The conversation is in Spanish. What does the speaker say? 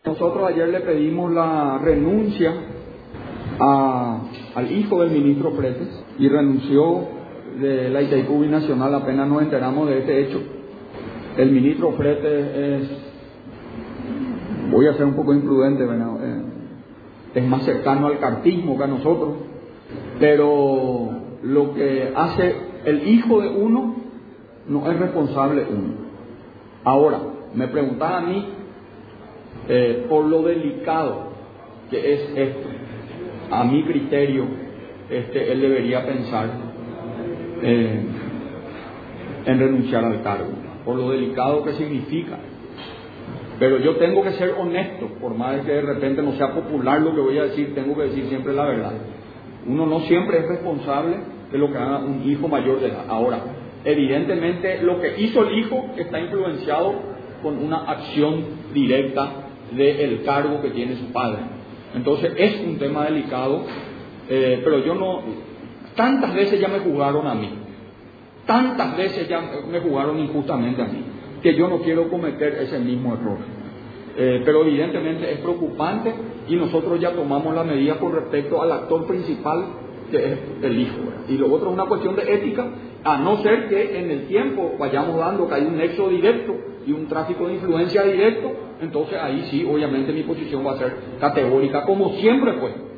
Nosotros ayer le pedimos la renuncia al hijo del ministro Fretes y renunció de la Itaipú Binacional. Apenas nos enteramos de este hecho. El ministro Fretes voy a ser un poco imprudente, ¿verdad? Es más cercano al cartismo que a nosotros, pero lo que hace el hijo de uno no es responsable uno. Ahora, me preguntaba a mí por lo delicado que es esto. A mi criterio, él debería pensar en renunciar al cargo, por lo delicado que significa. Pero yo tengo que ser honesto, por más que de repente no sea popular lo que voy a decir, tengo que decir siempre la verdad. Uno no siempre es responsable de lo que haga un hijo mayor de edad. Ahora, evidentemente lo que hizo el hijo está influenciado con una acción directa del cargo que tiene su padre. Entonces es un tema delicado, pero yo no... Tantas veces ya me juzgaron a mí, tantas veces ya me juzgaron injustamente a mí, que yo no quiero cometer ese mismo error. Pero evidentemente es preocupante y nosotros ya tomamos la medida con respecto al actor principal, que es el hijo, ¿verdad? Y lo otro es una cuestión de ética, a no ser que en el tiempo vayamos dando que hay un nexo directo y un tráfico de influencia directo, entonces ahí sí, obviamente mi posición va a ser categórica, como siempre fue.